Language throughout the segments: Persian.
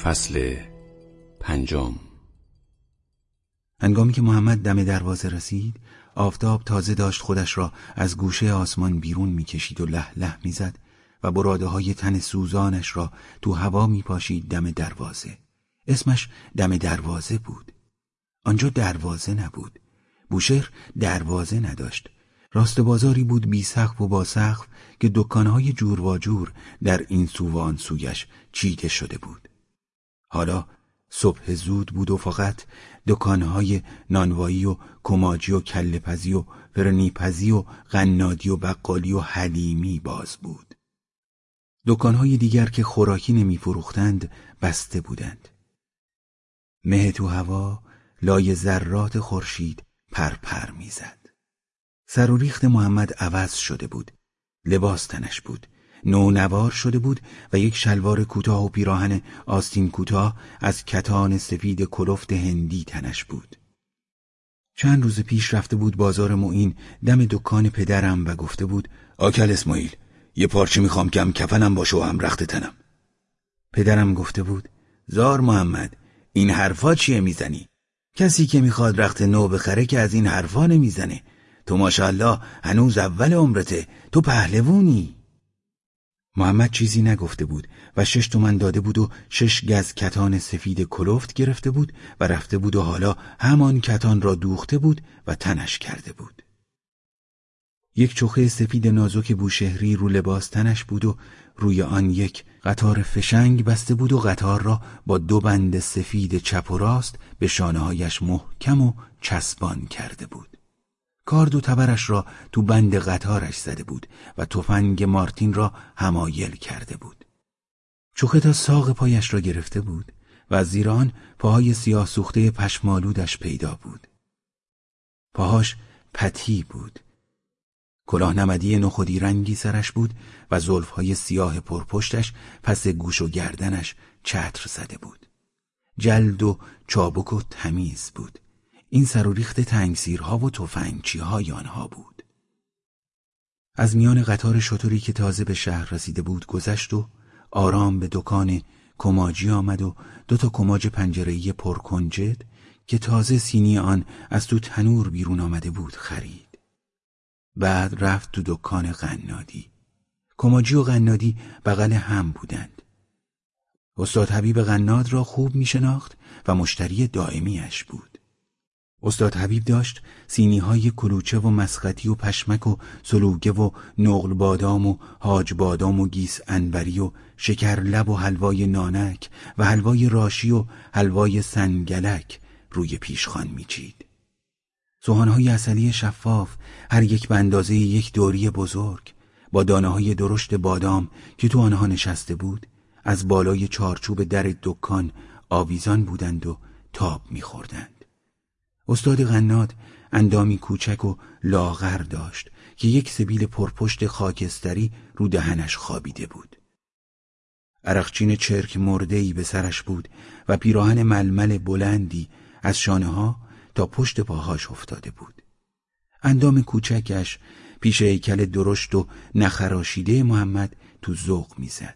فصل 5. هنگامی که محمد دم دروازه رسید، آفتاب تازه داشت خودش را از گوشه آسمان بیرون می‌کشید و له له می‌زد و براده‌های تن سوزانش را تو هوا می‌پاشید دم دروازه. اسمش دم دروازه بود. آنجا دروازه نبود. بوشهر دروازه نداشت. راست بازاری بود بی سقف و با سقف که دکان‌های جور و جور در این سو و آن سویش چیده شده بود. حالا صبح زود بود و فقط دکان‌های نانوایی و کماجی و کله‌پزی و فرنی‌پزی و قنادی و بقالی و حلیمی باز بود. دکان‌های دیگر که خوراکی نمی‌فروختند بسته بودند. مه تو هوا لای ذرات خورشید پرپر می‌زد. سر و ریخت محمد عوض شده بود. لباس تنش بود. نونوار شده بود و یک شلوار کوتاه و پیراهن آستین کوتاه از کتان سفید کلفت هندی تنش بود. چند روز پیش رفته بود بازار معین دم دکان پدرم و گفته بود آکل اسماعیل، یه پارچه میخوام که هم کفنم باشه و هم رخت تنم. پدرم گفته بود زار محمد، این حرفا چیه میزنی؟ کسی که میخواد رخت نو بخره که از این حرفا نمیزنه. تو ماشاءالله هنوز اول عمرته، تو پهلوونی. محمد چیزی نگفته بود و 6 تومن داده بود و 6 گز کتان سفید کلفت گرفته بود و رفته بود و حالا همان کتان را دوخته بود و تنش کرده بود. یک چوخه سفید نازک بوشهری رو لباس تنش بود و روی آن یک قطار فشنگ بسته بود و قطار را با 2 بند سفید چپ و راست به شانه‌هایش محکم و چسبان کرده بود. کارد و تبرش را تو بند قطارش زده بود و تفنگ مارتین را حمایل کرده بود. چوخه تا ساق پایش را گرفته بود و از زیر آن پاهای سیاه سوخته پشمالودش پیدا بود. پاهاش پتی بود. کلاه نمدی نخودی رنگی سرش بود و زلفهای سیاه پرپشتش پس گوش و گردنش چتر زده بود. جلد و چابک و تمیز بود. این سر و ریخت تنگسیرها و تفنگچی‌های آنها بود. از میان قطار شتری که تازه به شهر رسیده بود گذشت و آرام به دکان کماجی آمد و 2 تا کماج پنجره‌ای پرکنجد که تازه سینی آن از تو تنور بیرون آمده بود خرید. بعد رفت تو دکان قنادی. کماجی و قنادی بغل هم بودند. استاد حبیب قناد را خوب می شناخت و مشتری دائمیش بود. استاد حبیب داشت سینی‌های کلوچه و مسقطی و پشمک و سلوگه و نقل بادام و حاج بادام و گیس انبری و شکر لب و حلوای نانک و حلوای راشی و حلوای سنگلک روی پیشخوان میچید. سوهان‌های عسلی شفاف هر یک به اندازه یک دوری بزرگ با دانه‌های درشت بادام که تو آنها نشسته بود از بالای چارچوب در دکان آویزان بودند و تاب می‌خوردند. استاد قناد اندامی کوچک و لاغر داشت که یک سبیل پرپشت خاکستری رو دهنش خوابیده بود. عرقچین چرک مرده‌ای به سرش بود و پیراهن ململ بلندی از شانه‌ها تا پشت پاهاش افتاده بود. اندام کوچکش پیش هیکل درشت و نخراشیده محمد تو ذوق می‌زد.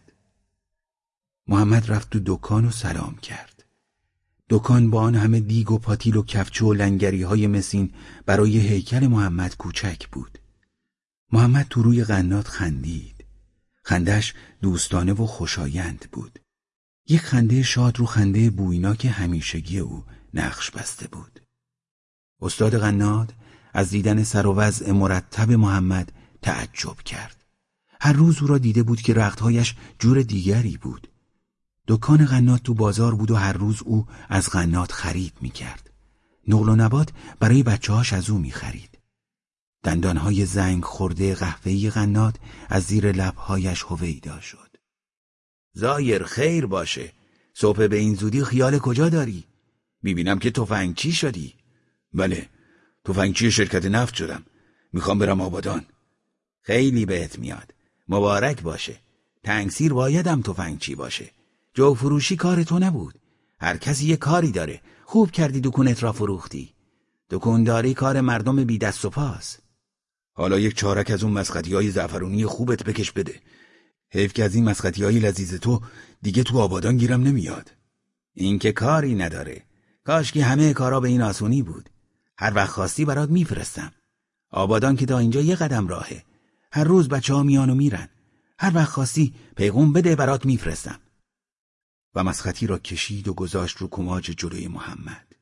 محمد رفت تو دکان و سلام کرد. دکان با آن همه دیگ و پاتیل و کفچه و لنگری‌های مسین برای هیکل محمد کوچک بود. محمد تو روی قناد خندید. خندش دوستانه و خوشایند بود. یک خنده شاد رو خنده بویناک همیشگی او نقش بسته بود. استاد قناد از دیدن سر و وضع مرتب محمد تعجب کرد. هر روز او را دیده بود که رختهایش جور دیگری بود. دکان قناد تو بازار بود و هر روز او از قناد خرید می‌کرد. نقل و نبات برای بچه‌هاش از او می‌خرید. دندانهای زنگ خورده قهوه‌ای قناد از زیر لب‌هایش هویدا شد. زایر خیر باشه. صبح به این زودی خیال کجا داری؟ می‌بینم که تفنگچی شدی. بله، تفنگچی شرکت نفت شدم. می‌خوام برم آبادان. خیلی بهت میاد. مبارک باشه. تنگسیر بایدم تفنگچی باشه. جو فروشی کار تو نبود. هر کسی یه کاری داره. خوب کردی دکونت را فروختی. دکونداری کار مردم بی دست و پاست. حالا یک چارک از اون مسقطی‌های زعفرونی خوبت بکش بده. حیف که از این مسقطی‌های لذیذ تو دیگه تو آبادان گیرم نمیاد. این که کاری نداره. کاش که همه کارا به این آسونی بود. هر وقت خواستی برات میفرستم. آبادان که تا اینجا یه قدم راهه. هر روز بچه‌ها میان و میرن. هر وقت خواستی پیغام بده برات میفرستم. و مسختی را کشید و گذاشت رو کماج جلوی محمد.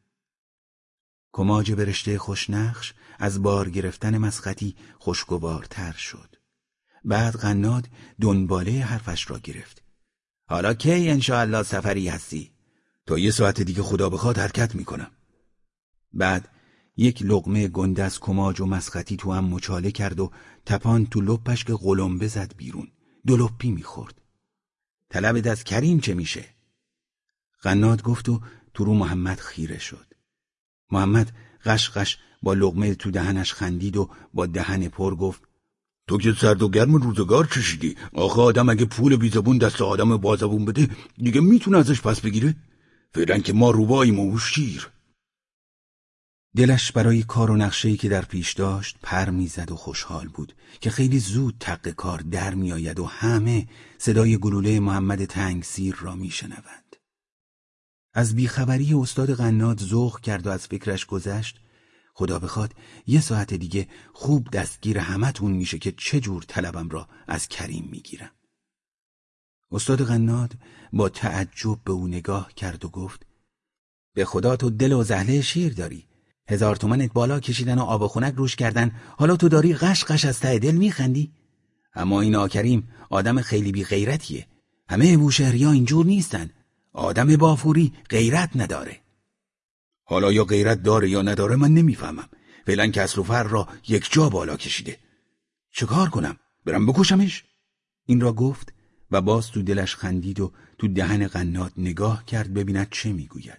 کماج برشته خوشنقش از بار گرفتن مسختی خوشگوارتر شد. بعد قناد دنباله حرفش را گرفت. حالا کی انشاءالله سفری هستی؟ تا 1 ساعت دیگه خدا بخواد حرکت میکنم. بعد یک لقمه گنده از کماج و مسختی تو هم مچاله کرد و تپان تو لپش که قلمبه زد بیرون. 2 لپی میخورد. طلبت از کریم چه میشه؟ قناد گفت و تو رو محمد خیره شد. محمد قشقش با لقمه تو دهنش خندید و با دهن پر گفت تو که سرد و گرم روزگار چشیدی. آخه آدم اگه پول بیزبون دست آدم بازبون بده دیگه میتونه ازش پس بگیره؟ فعلا که ما روباییم و شیر. دلش برای کار و نقشه‌ای که در پیش داشت پر میزد و خوشحال بود که خیلی زود تق کار در میآید و همه صدای گلوله محمد تنگسیر را میشنوند. از بیخبری استاد قناد ذوق کرد و از فکرش گذشت خدا بخواد 1 ساعت دیگه خوب دستگیر همتون میشه که چه جور طلبم را از کریم میگیرم. استاد قناد با تعجب به او نگاه کرد و گفت به خدا تو دل و زهله شیر داری. 1000 تومنت بالا کشیدن و آب و خنک روش کردن، حالا تو داری قشقش از ته دل میخندی؟ اما این آکریم آدم خیلی بی غیرتیه. همه بوشهریا اینجور نیستن. آدم بافوری غیرت نداره. حالا یا غیرت داره یا نداره من نمیفهمم. فعلا که اصل و فر را یک جا بالا کشیده. چه کار کنم؟ برم بکشمش؟ این را گفت و باز تو دلش خندید و تو دهن قناد نگاه کرد ببیند چه میگوید.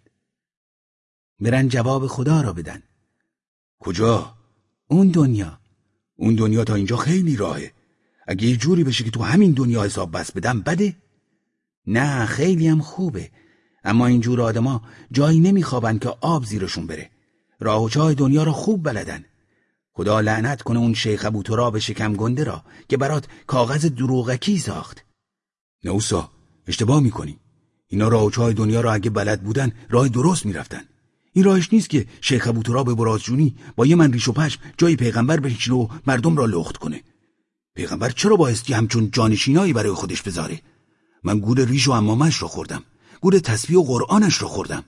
برن جواب خدا را بدن. کجا؟ اون دنیا تا اینجا خیلی راهه. اگه یه جوری بشه که تو همین دنیا حساب بس بدم بده؟ نه خیلی هم خوبه. اما اینجور آدما جایی نمیخوابن که آب زیرشون بره. راه و چاه دنیا را خوب بلدن. خدا لعنت کنه اون شیخ ابوتراب شکم گنده را که برات کاغذ دروغکی ساخت. نوسا اشتباه میکنی. اینا راه و چاه دنیا را اگه بلد بودن راه درست میرفتن. این راهش نیست که شیخ ابوتراب برازجونی با یه من ریش و پشم جای پیغمبر بنشینه و مردم را لخت کنه. پیغمبر چرا بایستی همچون جانشینایی برای خودش بذاره؟ من گول ریش و عمامش را خوردم. گول تسبیح و قرآنش را خوردم.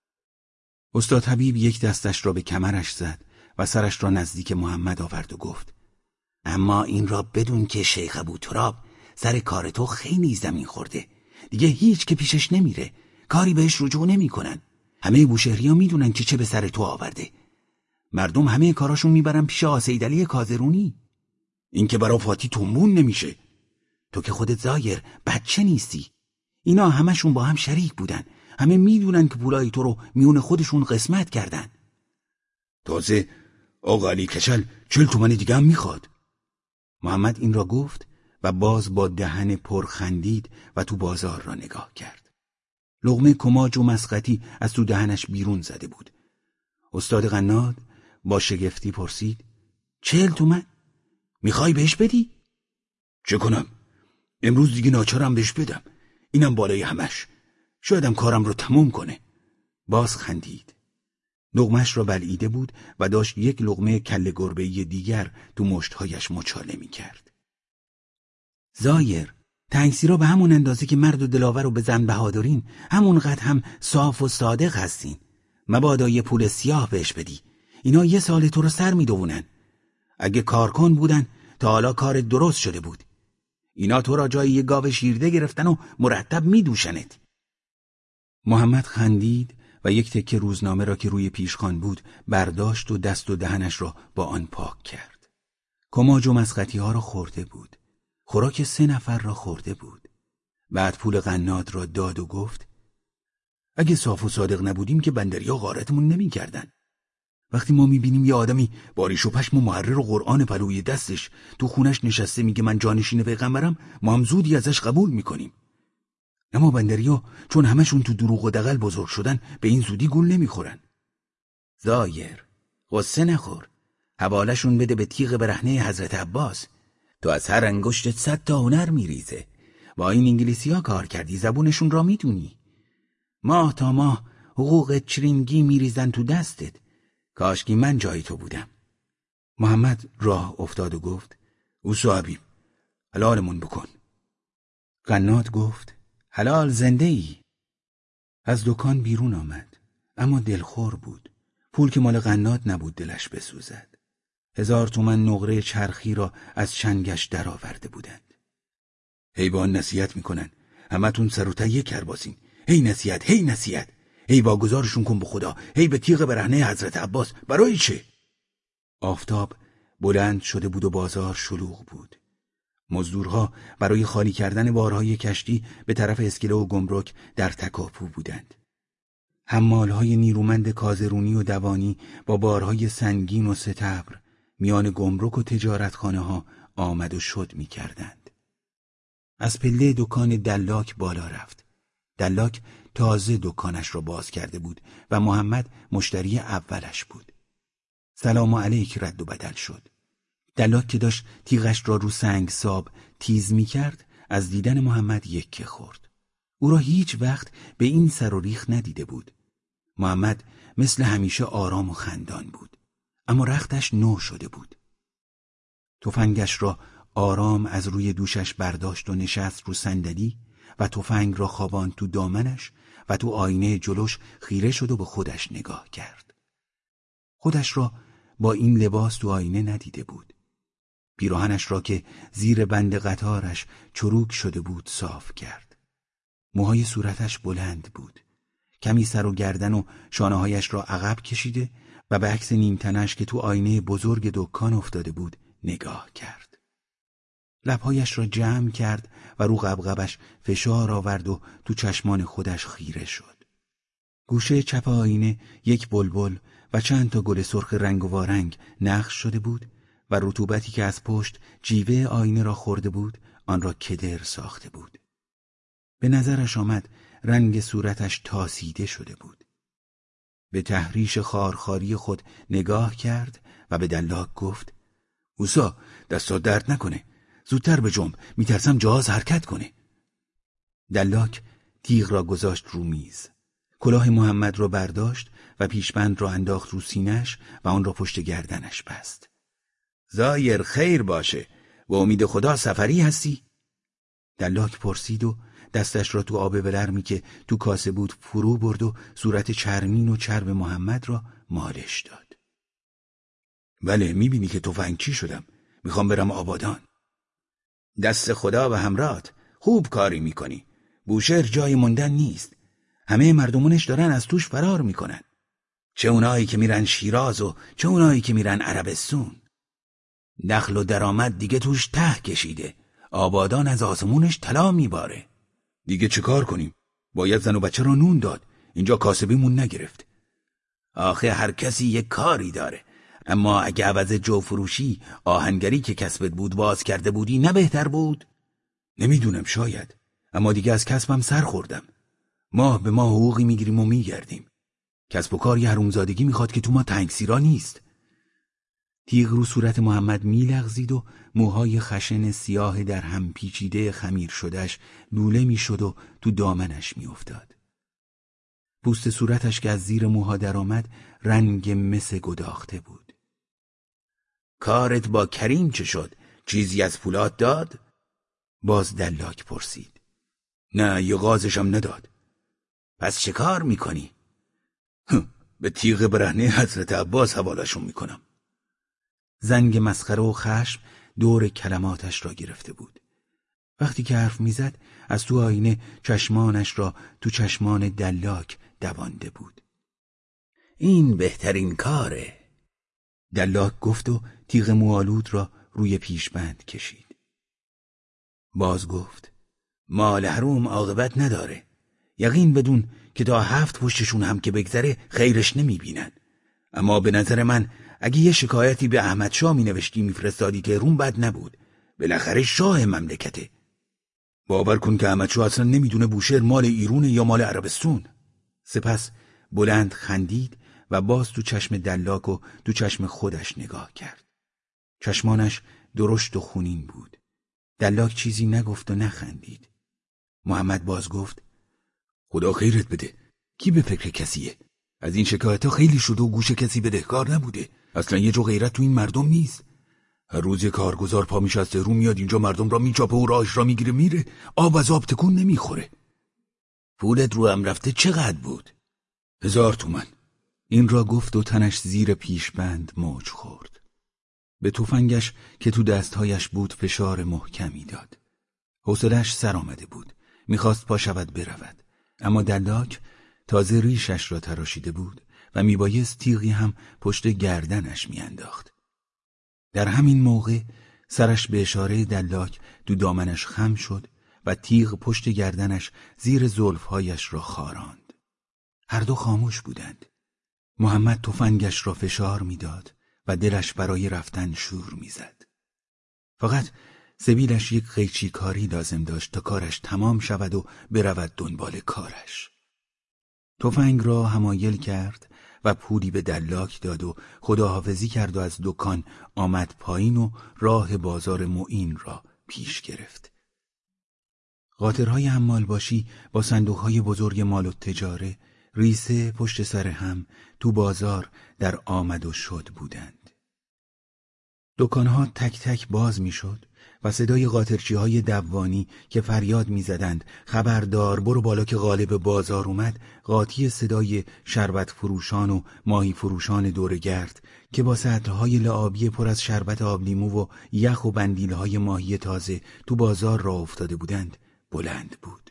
استاد حبیب یک دستش را به کمرش زد و سرش را نزدیک محمد آورد و گفت اما این را بدون که شیخ ابوتراب سر کار تو خیلی زمین خورده. دیگه هیچ که پیشش نمیره. کاری بهش رجوع نمی کنن. همه بوشهریا میدونن که چه به سر تو آورده. مردم همه کاراشون میبرن پیش آسیدعلی کازرونی. این که برا فاتی تنبون نمیشه. تو که خودت زایر بچه نیستی. اینا همشون با هم شریک بودن. همه میدونن که پولای تو رو میون خودشون قسمت کردن. تازه آقا علی کچل 40 تومن دیگه هم میخواد. محمد این را گفت و باز با دهن پر خندید و تو بازار را نگاه کرد. لقمه کماج و مسقطی از تو دهنش بیرون زده بود. استاد قناد با شگفتی پرسید 40 تومن؟ میخوای بهش بدی؟ چه کنم؟ امروز دیگه ناچارم بهش بدم. اینم بالای همش. شایدم کارم رو تموم کنه. باز خندید. لقمه‌اش را بلعیده بود و داشت یک لقمه کله گربه‌ای دیگر تو مشتهایش مچاله میکرد. زایر تنگسیرا به همون اندازه که مرد و دلاور و به زن بهادرین همونقدر هم صاف و صادق هستین. مبادا یه پول سیاه بهش بدی. اینا 1 سال تو رو سر میدونن. اگه کارکن بودن تا حالا کار درست شده بود. اینا تو را جای یه گاو شیرده گرفتن و مرتب میدوشنت. محمد خندید و یک تکه روزنامه را که روی پیشخوان بود برداشت و دست و دهنش را با آن پاک کرد. کماج و مسقطی ها را خورده بود. خوراک 3 نفر را خورده بود. بعد پول قناد را داد و گفت اگه صاف و صادق نبودیم که بندریا غارتمون نمی کردن. وقتی ما میبینیم یه آدمی با ریش و پشم و محرر و قرآن پلوی دستش تو خونش نشسته میگه من جانشین پیغمبرم، ما هم زودی ازش قبول میکنیم. اما بندریا چون همشون تو دروغ و دغل بزرگ شدن به این زودی گول نمیخورن. زایر غصه نخور. حواله‌شون بده به تیغ برهنه حضرت عباس. تو از هر انگشتت 100 تا هنر میریزه. با این انگلیسی ها کار کردی، زبونشون را میدونی. ماه تا ماه حقوق چرینگی میریزن تو دستت. کاشکی من جای تو بودم. محمد راه افتاد و گفت اوسو حبیب حلالمون بکن. قناد گفت حلال زنده ای. از دکان بیرون آمد، اما دلخور بود. پول که مال قناد نبود دلش بسوزد. 1000 تومان نقره چرخی را از چنگش درآورده بودند. حیوان نصیحت میکنن همتون سر و ته یک کرباسین. هی نصیحت، هی نصیحت، هی واگذارشون کن به خدا، هی به تیغ برهنه حضرت عباس. برای چه؟ آفتاب بلند شده بود و بازار شلوغ بود. مزدورها برای خالی کردن بارهای کشتی به طرف اسکله و گمرک در تکاپو بودند. حمالهای نیرومند کازرونی و دوانی با بارهای سنگین و ستبر میان گمرک و تجارتخانه ها آمد و شد می کردند. از پله دکان دلاک بالا رفت. دلاک تازه دکانش را باز کرده بود و محمد مشتری اولش بود. سلام علیک رد و بدل شد. دلاک که داشت تیغش را رو سنگ ساب تیز می کرد از دیدن محمد یکه خورد. او را هیچ وقت به این سر و ریخ ندیده بود. محمد مثل همیشه آرام و خندان بود، اما رختش نو شده بود. تفنگش را آرام از روی دوشش برداشت و نشست رو صندلی و تفنگ را خواباند تو دامنش و تو آینه جلوش خیره شد و به خودش نگاه کرد. خودش را با این لباس تو آینه ندیده بود. پیراهنش را که زیر بند قطارش چروک شده بود صاف کرد. موهای صورتش بلند بود. کمی سر و گردن و شانه‌هایش را عقب کشیده و به عکس نیمتنش که تو آینه بزرگ دکان افتاده بود نگاه کرد. لبهایش را جمع کرد و رو قبقبش فشار آورد و تو چشمان خودش خیره شد. گوشه چپ آینه یک بلبل و چند تا گل سرخ رنگ و وارنگ نقش شده بود و رطوبتی که از پشت جیوه آینه را خورده بود آن را کدر ساخته بود. به نظرش آمد رنگ صورتش تاسیده شده بود. به تحریش خارخاری خود نگاه کرد و به دلاک گفت اوسا دستات درد نکنه، زودتر به جنب، میترسم جهاز حرکت کنه. دلاک تیغ را گذاشت رو میز. کلاه محمد را برداشت و پیشبند را انداخت رو سینه‌اش و آن را پشت گردنش بست. ظاهر خیر باشه، و امید خدا سفری هستی؟ دلاک پرسید و دستش را تو آب ولرمی که تو کاسه بود فرو برد و صورت چرمین و چرب محمد را مالش داد. بله، میبینی که تفنگچی شدم، میخوام برم آبادان. دست خدا و همراهت، خوب کاری میکنی. بوشهر جای موندن نیست. همه مردمونش دارن از توش فرار میکنن. چه اونایی که میرن شیراز و چه اونایی که میرن عربستون. دخل و درآمد دیگه توش ته کشیده. آبادان از آسمونش طلا میباره. دیگه چه کار کنیم؟ باید زن و بچه را نون داد. اینجا کاسبیمون نگرفت. آخه هر کسی یک کاری داره. اما اگه عوض جو فروشی آهنگری که کسبت بود باز کرده بودی نه بهتر بود؟ نمیدونم، شاید. اما دیگه از کسبم سر خوردم. ماه به ماه حقوقی میگیریم و میگردیم. کسب و کار یه حرومزادگی میخواد که تو ما تنگسیرا نیست. تیغ رو صورت محمد میلغزید و موهای خشن سیاه در هم پیچیده خمیر شدهش لوله میشد و تو دامنش میافتاد. پوست صورتش که از زیر موها در آمد رنگ مس گداخته بود. کارت با کریم چه شد؟ چیزی از پولات داد؟ باز دلاک پرسید. نه، یه غازشم نداد. پس چه کار میکنی؟ به تیغ برهنه حضرت عباس حوالشون میکنم. زنگ مسخره و خشم دور کلماتش را گرفته بود. وقتی که حرف میزد از تو آینه چشمانش را تو چشمان دلاک دوانده بود. این بهترین کاره. دلاک گفت و تیغ موآلود را روی پیشبند کشید. باز گفت مال حروم عاقبت نداره. یقین بدون که تا 7 پشتشون هم که بگذره خیرش نمیبینن. اما به نظر من اگه یه شکایتی به احمد شاه مینوشتی میفرستادی که روم بد نبود. بالاخره شاه مملکته. باور کن که احمد شاه اصلا نمیدونه بوشهر مال ایرونه یا مال عربستون. سپس بلند خندید و باز تو چشم دلاک و تو چشم خودش نگاه کرد. چشمانش درشت و خونین بود. دلاک چیزی نگفت و نخندید. محمد باز گفت خدا خیرت بده. کی به فکر کسیه؟ از این شکایت‌ها خیلی شده و گوش کسی بدهکار نبوده. اصلا یه جو غیرت تو این مردم نیست. هر روز یه کارگزار پا میشه از تهرون میاد اینجا مردم را میچاپه و راهش را میگیره میره. آب از آب تکون نمیخوره. پولت رو هم رفته چقدر بود؟ 1000 تومن. این را گفت و تنش زیر پیشبند موج خورد. به تفنگش که تو دستهایش بود فشار محکمی داد. حوصله‌اش سر آمده بود. میخواست پا شود برود. اما دلاک تازه ریشش را تراشیده بود و میبایست تیغی هم پشت گردنش میانداخت. در همین موقع سرش به اشاره دلاک دو دامنش خم شد و تیغ پشت گردنش زیر زلفهایش را خاراند. هر دو خاموش بودند. محمد تفنگش را فشار میداد و دلش برای رفتن شور میزد. فقط سبیلش یک قیچی کاری لازم داشت تا کارش تمام شود و برود دنبال کارش. تفنگ را حمایل کرد و پولی به دلاک داد و خداحافظی کرد و از دکان آمد پایین و راه بازار معین را پیش گرفت. قاطرهای حمال باشی با صندوقهای بزرگ مال و تجاره ریسه پشت سر هم تو بازار در آمد و شد بودند. دکانها تک تک باز می شد و صدای قاطرچی‌های دوانی که فریاد می‌زدند خبردار برو بالا که غالب بازار اومد قاطی صدای شربت فروشان و ماهی فروشان دورگرد که با سطل‌های لعابی پر از شربت آبلیمو و یخ و بندیل‌های ماهی تازه تو بازار راه افتاده بودند بلند بود.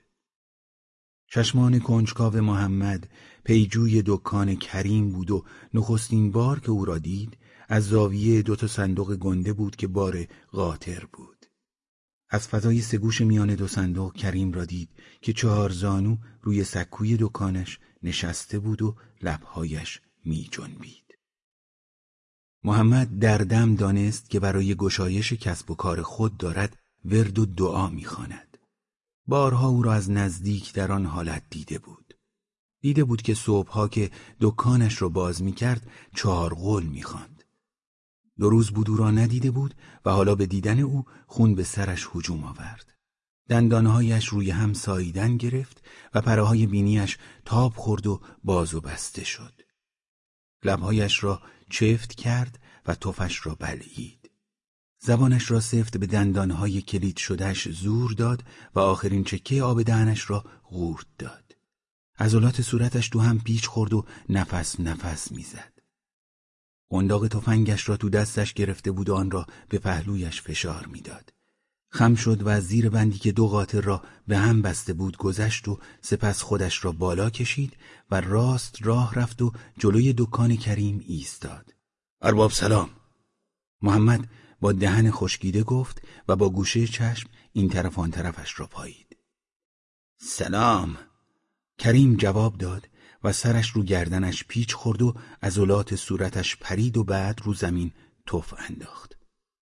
چشمان کنجکاو محمد پیجوی دکان کریم بود و نخستین بار که او را دید از زاویه 2 صندوق گنده بود که بار قاطر بود. از فضای سگوش میان 2 صندوق کریم را دید که 4 زانو روی سکوی دکانش نشسته بود و لبهایش می جنبید. محمد در دم دانست که برای گشایش کسب و کار خود دارد ورد و دعا می خواند. بارها او را از نزدیک در آن حالت دیده بود. دیده بود که صبحها که دکانش را باز می کرد 4 قول می خواند. 2 روز بود او را ندیده بود و حالا به دیدن او خون به سرش هجوم آورد. دندانهایش روی هم ساییدن گرفت و پره‌های بینیش تاب خورد و باز و بسته شد. لبهایش را چفت کرد و تفش را بلعید. زبانش را سفت به دندانهای کلید شدهش زور داد و آخرین چکه آب دهنش را غورت داد. عضلات صورتش تو هم پیچ خورد و نفس نفس میزد. قنداق تفنگش را تو دستش گرفته بود و آن را به پهلویش فشار میداد. خم شد و از زیر بندی که 2 قاطر را به هم بسته بود گذشت و سپس خودش را بالا کشید و راست راه رفت و جلوی دکان کریم ایستاد. ارباب سلام. محمد با دهن خشکیده گفت و با گوشه چشم این طرف آن طرفش را پایید. سلام. کریم جواب داد و سرش رو گردنش پیچ خورد و عضلات صورتش پرید و بعد رو زمین تف انداخت.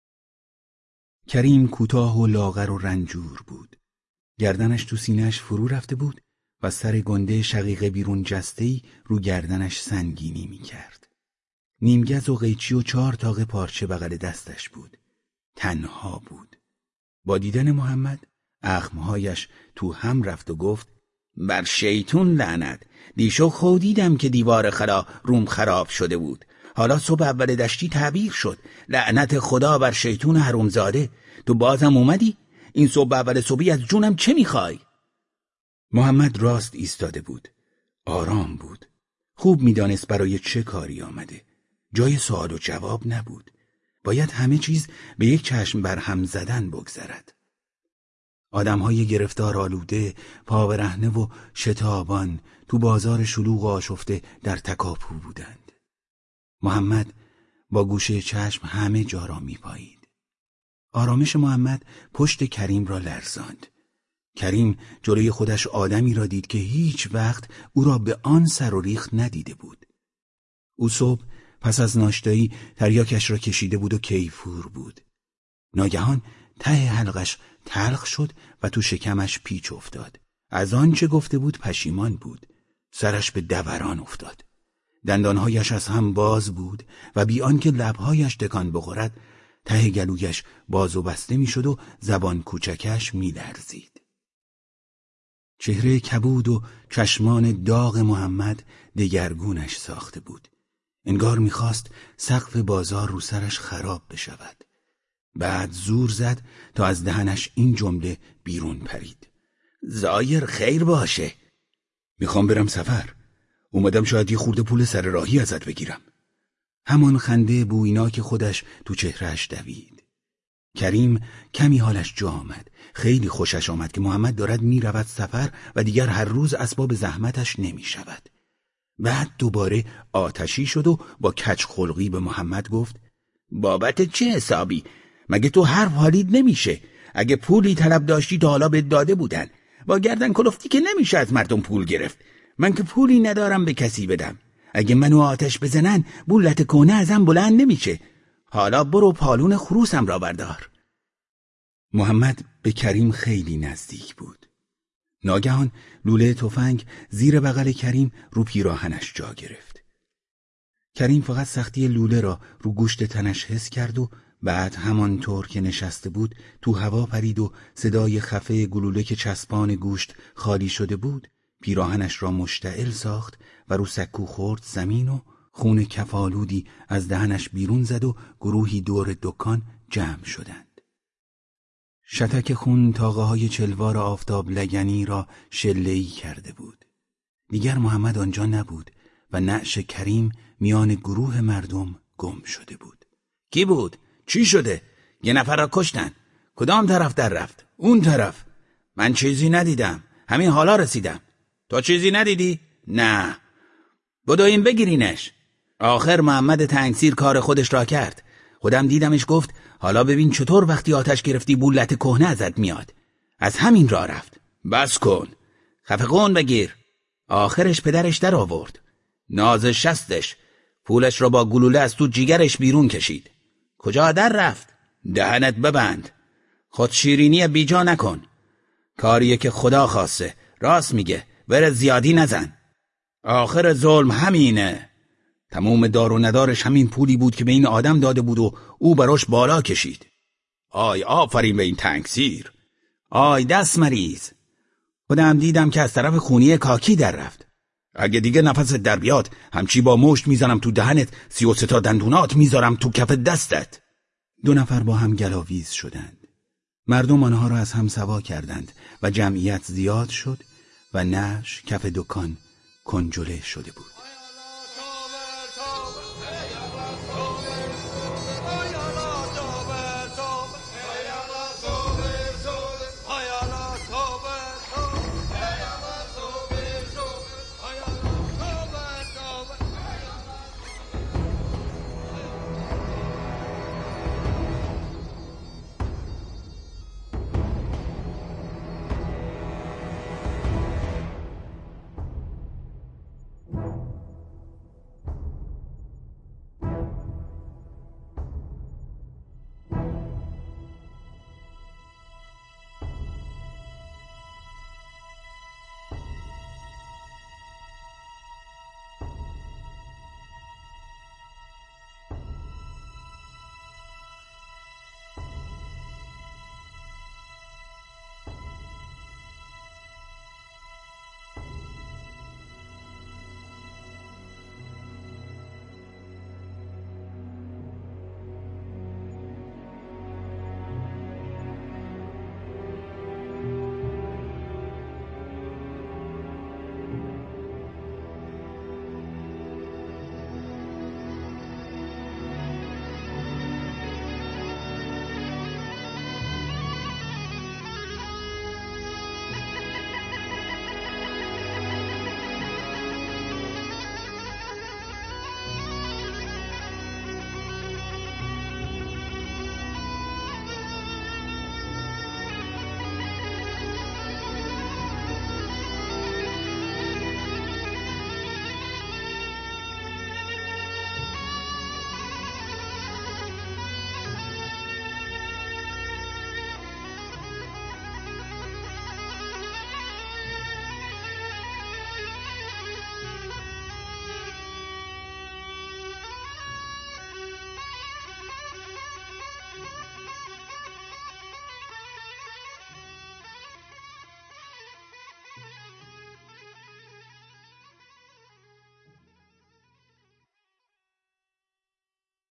کریم کوتاه و لاغر و رنجور بود. گردنش تو سینه‌اش فرو رفته بود و سر گنده شقیقه بیرون جسته‌ای رو گردنش سنگینی می‌کرد. نیمگز و قیچی و 4 تاقه پارچه بغل دستش بود. تنها بود. با دیدن محمد اخمهایش تو هم رفت و گفت بر شیطون لعنت. دیشو خودیدم که دیوار خلا روم خراب شده بود. حالا صبح اول دشتی تعبیر شد. لعنت خدا بر شیطون حرومزاده. تو بازم اومدی؟ این صبح اول صبحی از جونم چه میخوای؟ محمد راست ایستاده بود. آرام بود. خوب میدانست برای چه کاری آمده. جای سوال و جواب نبود. باید همه چیز به یک چشم بر هم زدن بگذرد. آدمهای گرفتار آلوده، پاورهنه و شتابان تو بازار شلوغ و آشفته در تکاپو بودند. محمد با گوشه چشم همه جا را میپایید. آرامش محمد پشت کریم را لرزاند. کریم جلوی خودش آدمی را دید که هیچ وقت او را به آن سر و ریخت ندیده بود. او صبح پس از ناشتایی تریاکش را کشیده بود و کیفور بود. ناگهان ته حلقش تلخ شد و تو شکمش پیچ افتاد. از آن چه گفته بود پشیمان بود. سرش به دوران افتاد. دندانهایش از هم باز بود و بی آنکه لبهایش تکان بخورد ته گلویش باز و بسته می شد و زبان کوچکش می لرزید. چهره کبود و چشمان داغ محمد دگرگونش ساخته بود. انگار میخواست سقف بازار رو سرش خراب بشود. بعد زور زد تا از دهنش این جمله بیرون پرید: زایر خیر باشه. میخوام برم سفر. اومدم شاید یه خورده پول سر راهی ازت بگیرم. همان خنده بویناک خودش تو چهرهش دوید. کریم کمی حالش جا آمد. خیلی خوشش آمد که محمد دارد میرود سفر و دیگر هر روز اسباب زحمتش نمی شود. بعد دوباره آتشی شد و با کج خلقی به محمد گفت: بابت چه حسابی؟ مگه تو حرف حالیت نمیشه؟ اگه پولی طلب داشتی تا حالا بهت داده بودن. با گردن کلفتی که نمیشه از مردم پول گرفت. من که پولی ندارم به کسی بدم. اگه منو آتش بزنن بولت کهنه ازم بلند نمیشه. حالا برو پالون خروسم را بردار. محمد به کریم خیلی نزدیک بود. ناگهان لوله تفنگ زیر بغل کریم رو پیراهنش جا گرفت. کریم فقط سختی لوله را رو گوشت تنش حس کرد و بعد همانطور که نشسته بود تو هوا پرید و صدای خفه گلوله که چسبان گوشت خالی شده بود پیراهنش را مشتعل ساخت و رو سکو خورد زمین و خون کفالودی از دهنش بیرون زد و گروهی دور دکان جمع شدند. شتک خون تاقه‌های چلوار آفتاب لگنی را شله‌ای کرده بود. دیگر محمد آنجا نبود و نعش کریم میان گروه مردم گم شده بود. کی بود؟ چی شده؟ یه نفر را کشتن. کدام طرف در رفت؟ اون طرف. من چیزی ندیدم. همین حالا رسیدم. تو چیزی ندیدی؟ نه. بدوین بگیرینش. آخر محمد تنگسیر کار خودش را کرد. خودم دیدمش گفت حالا ببین چطور وقتی آتش گرفتی بولت کهنه ازت میاد. از همین راه رفت. بس کن. خفه قون بگیر. آخرش پدرش در آورد. نازش شستش. پولش را با گلوله از تو جیگرش بیرون کشید. کجا در رفت؟ دهنت ببند. خود شیرینی بیجا نکن. کاریه که خدا خواسته. راست میگه. بره زیادی نزن. آخر ظلم همینه. تمام دار و ندارش همین پولی بود که به این آدم داده بود و او براش بالا کشید. آی آفرین به این تنگسیر. آی دست مریض. خودم دیدم که از طرف خونی کاکی در رفت. اگه دیگه نفست در بیاد همچی با مشت میزنم تو دهنت 33 تا دندونات میذارم تو کف دستت. 2 نفر با هم گلاویز شدند. مردم آنها را از هم سوا کردند و جمعیت زیاد شد و نعش کف دکان کنجله شده بود.